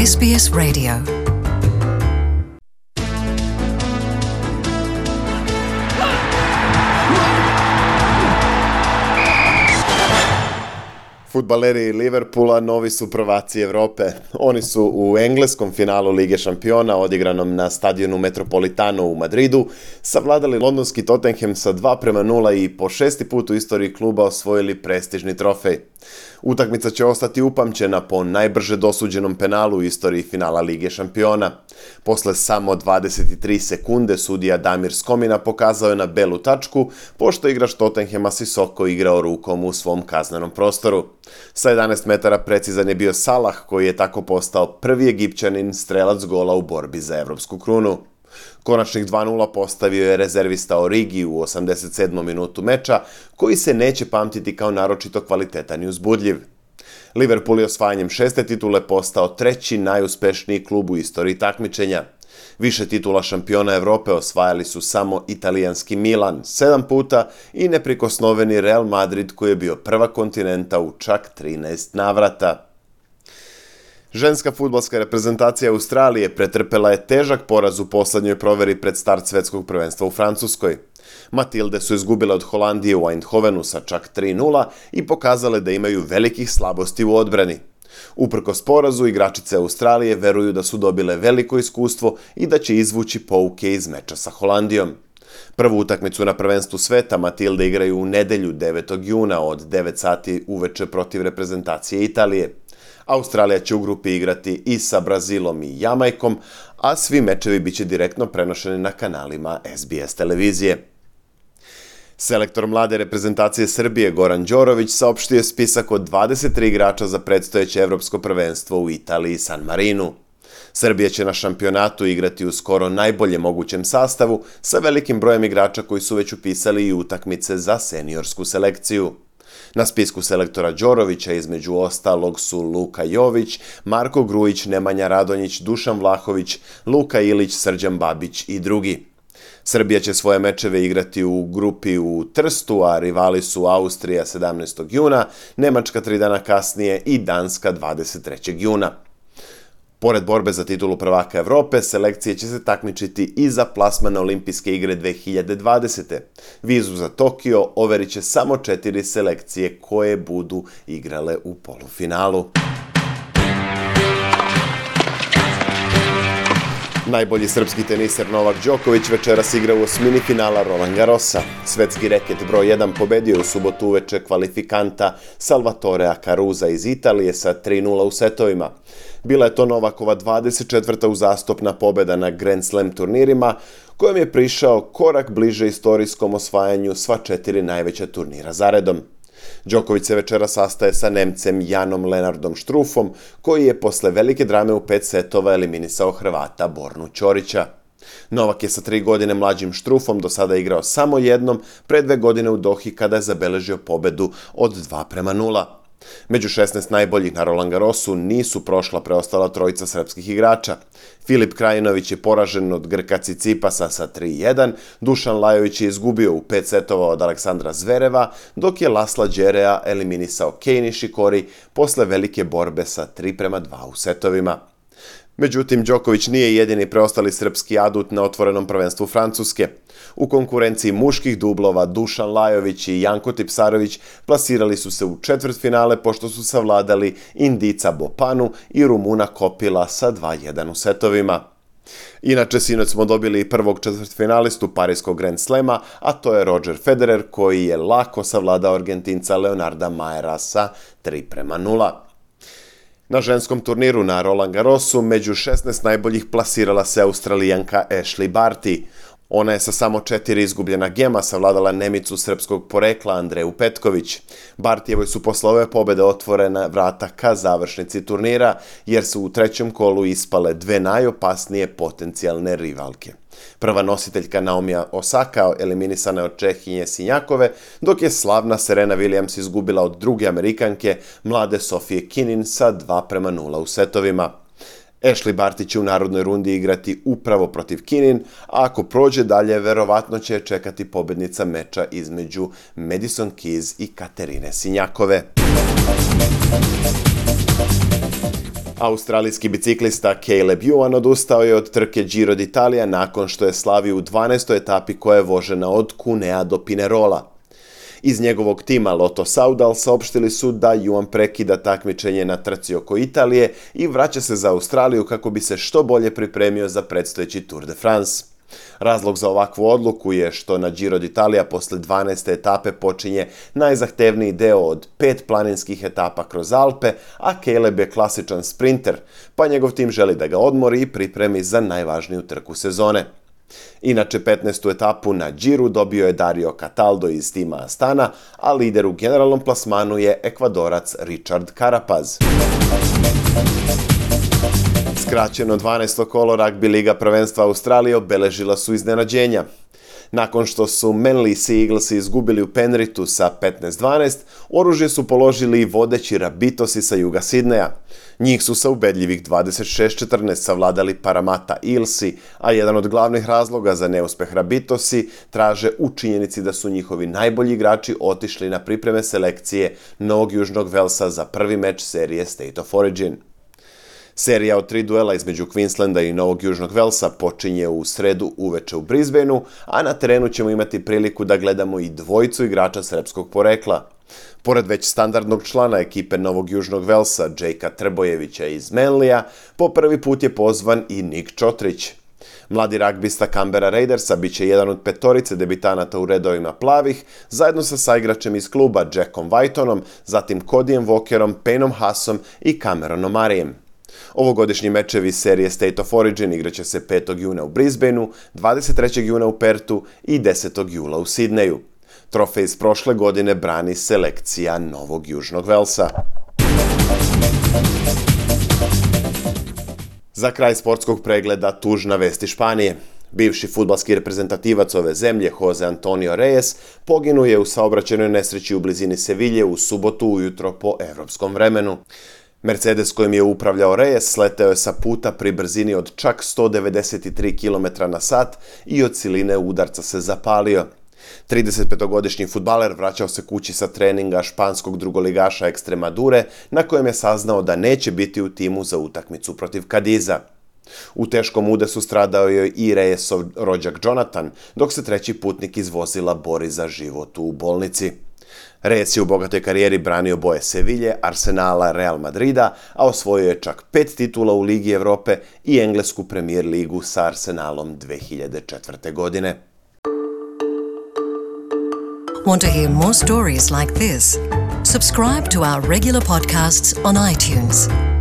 SBS Radio. Fudbaleri Liverpoola novi su prvaci Evrope. Oni su u engleskom finalu Lige šampiona, odigranom na stadionu Metropolitano u Madridu, savladali londonski Tottenham sa 2:0 i po šesti put u istoriji kluba osvojili prestižni trofej. Utakmica će ostati upamćena po najbrže dosuđenom penalu u istoriji finala Lige šampiona. Posle samo 23 sekunde sudija Damir Skomina pokazao je na belu tačku, pošto igrač Tottenhama Sissoko igrao rukom u svom kaznenom prostoru. Sa 11 metara precizan je bio Salah, koji je tako postao prvi Egipćanin strelac gola u borbi za evropsku krunu. Konačnih 2:0 postavio je rezervista Origi u 87. minutu meča, koji se neće pamtiti kao naročito kvalitetan i uzbudljiv. Liverpool je osvajanjem 6. titule postao treći najuspešniji klub u istoriji takmičenja. Više titula šampiona Evrope osvajali su samo italijanski Milan 7 puta i neprikosnoveni Real Madrid, koji je bio prva kontinenta u čak 13 navrata. Ženska fudbalska reprezentacija Australije pretrpela je težak poraz u poslednjoj proveri pred start svetskog prvenstva u Francuskoj. Matilde su izgubile od Holandije u Eindhovenu sa čak 3:0 i pokazale da imaju velikih slabosti u odbrani. Uprkos porazu, igračice Australije veruju da su dobile veliko iskustvo i da će izvući pouke iz meča sa Holandijom. Prvu utakmicu na prvenstvu sveta Matilde igraju u nedelju 9. juna od 9 sati uveče protiv reprezentacije Italije. Australija će u grupi igrati i sa Brazilom i Jamajkom, a svi mečevi biće direktno prenošeni na kanalima SBS televizije. Selektor mlade reprezentacije Srbije Goran Đorović saopštio je spisak od 23 igrača za predstojeće evropsko prvenstvo u Italiji i San Marinu. Srbija će na šampionatu igrati u skoro najboljem mogućem sastavu sa velikim brojem igrača koji su već upisali i utakmice za seniorsku selekciju. Na spisku selektora Đorovića između ostalog su Luka Jović, Marko Grujić, Nemanja Radonjić, Dušan Vlahović, Luka Ilić, Srđan Babić i drugi. Srbija će svoje mečeve igrati u grupi u Trstu, a rivali su Austrija 17. juna, Nemačka 3 dana kasnije i Danska 23. juna. Pored borbe za titulu prvaka Evrope, selekcije će se takmičiti i za plasman na Olimpijske igre 2020. Vizu za Tokio overit će samo 4 selekcije koje budu igrale u polufinalu. Najbolji srpski teniser Novak Đoković večeras igra u osmini finala Roland Garrosa. Svetski reket broj 1 pobedio je u subotu uveče kvalifikanta Salvatorea Carusa iz Italije sa 3:0 u setovima. Bila je to Novakova 24. uzastopna pobeda na Grand Slam turnirima, kojem je prišao korak bliže istorijskom osvajanju sva 4 najveća turnira zaredom. Đoković se večera sastaje sa Nemcem Janom Lenardom Štruffom, koji je posle velike drame u 5 setova eliminisao Hrvata Bornu Ćorića. Novak je sa 3 godine mlađim Štruffom do sada igrao samo jednom, pre 2 godine u Dohi kada je zabeležio pobedu od 2:0. Među 16 najboljih na Roland Garrosu nisu prošla preostala trojica srpskih igrača. Filip Krajinović je poražen od Grka Cicipasa sa 3:1, Dušan Lajović je izgubio u 5 setova od Aleksandra Zvereva, dok je Lasla Đerea eliminisao Kei Nishikori posle velike borbe sa 3:2 u setovima. Međutim, Đoković nije jedini preostali srpski adut na otvorenom prvenstvu Francuske. U konkurenciji muških dublova Dušan Lajović i Janko Tipsarević plasirali su se u četvrtfinale pošto su savladali Indica Bopanu i Rumuna Kopila sa 2:1 u setovima. Inače, sinoć smo dobili prvog četvrtfinalistu Parijskog Grand Slema, a to je Roger Federer, koji je lako savladao Argentinca Leonarda Mayera sa 3:0. Na ženskom turniru na Roland Garrosu među 16 najboljih plasirala se Australijanka Ashley Barty. Ona je sa samo 4 izgubljena gema savladala Nemicu srpskog porekla Andreju Petković. Bartijevoj su posle ove pobede otvorena vrata ka završnici turnira, jer su u trećem kolu ispale 2 najopasnije potencijalne rivalke. Prva nositeljka Naomi Osaka eliminisana je od Čehinje Sinjakove, dok je slavna Serena Williams izgubila od druge Amerikanke, mlade Sofije Kenin sa 2:0 u setovima. Ashley Barty će u narodnoj rundi igrati upravo protiv Kenin, a ako prođe dalje, verovatno će čekati pobednica meča između Madison Keys i Katerine Sinjakove. Australijski biciklista Caleb Ewan odustao je od trke Giro d'Italia nakon što je slavio u 12. etapi koja je vožena od Cunea do Pinerola. Iz njegovog tima Lotto Soudal saopštili su da Ewan prekida takmičenje na trci oko Italije i vraća se za Australiju kako bi se što bolje pripremio za predstojeći Tour de France. Razlog za ovakvu odluku je što na Giro d'Italia posle 12. etape počinje najzahtevniji deo od 5 planinskih etapa kroz Alpe, a Caleb je klasičan sprinter, pa njegov tim želi da ga odmori i pripremi za najvažniju trku sezone. Inače, 15. etapu na Giru dobio je Dario Cataldo iz tima Astana, a lider u generalnom plasmanu je Ekvadorac Richard Carapaz. Skraćeno 12. kolo ragbi liga prvenstva Australije obeležila su iznenađenja. Nakon što su Manly Sea Eaglesi izgubili u Penrithu sa 15-12, oružje su položili i vodeći Rabitosi sa juga Sidneja. Njih su sa ubedljivih 26-14 savladali Parramatta Eelsi, a jedan od glavnih razloga za neuspeh Rabitosi traže u činjenici da su njihovi najbolji igrači otišli na pripreme selekcije Novog Južnog Velsa za prvi meč serije State of Origin. Serija od 3 duela između Queenslanda i Novog Južnog Velsa počinje u sredu uveče u Brisbaneu, a na terenu ćemo imati priliku da gledamo i dvojicu igrača srpskog porekla. Pored već standardnog člana ekipe Novog Južnog Velsa, Džejka Trbojevića iz Manlija, po prvi put je pozvan i Nik Čotrić. Mladi ragbista Canberra Raidersa biće jedan od petorice debitanata u redovima plavih, zajedno sa saigračem iz kluba Jackom Whitonom, zatim Codyjem Walkerom, Payneom Haasom i Cameronom Marijem. Ovogodišnji mečevi serije State of Origin igraće se 5. juna u Brisbaneu, 23. juna u Perthu i 10. jula u Sidneju. Trofej iz prošle godine brani selekcija Novog Južnog Velsa. Za kraj sportskog pregleda tužna vest iz Španije. Bivši fudbalski reprezentativac ove zemlje, Jose Antonio Reyes, poginuo je u saobraćajnoj nesreći u blizini Sevilje u subotu ujutro po evropskom vremenu. Mercedes kojim je upravljao Reyes sleteo je sa puta pri brzini od čak 193 km/h i od siline udarca se zapalio. 35-godišnji fudbaler vraćao se kući sa treninga španskog drugoligaša Extremadure, na kojem je saznao da neće biti u timu za utakmicu protiv Cadiza. U teškom udesu stradao je i Reyesov rođak Jonathan, dok se treći putnik iz vozila bori za život u bolnici. Reyes je u bogatoj karijeri branio boje Sevilje, Arsenala, Real Madrida, a osvojio je čak 5 titula u Ligi Evrope i englesku Premier ligu sa Arsenalom 2004. godine. Want to hear more stories like this? Subscribe to our regular podcasts on iTunes.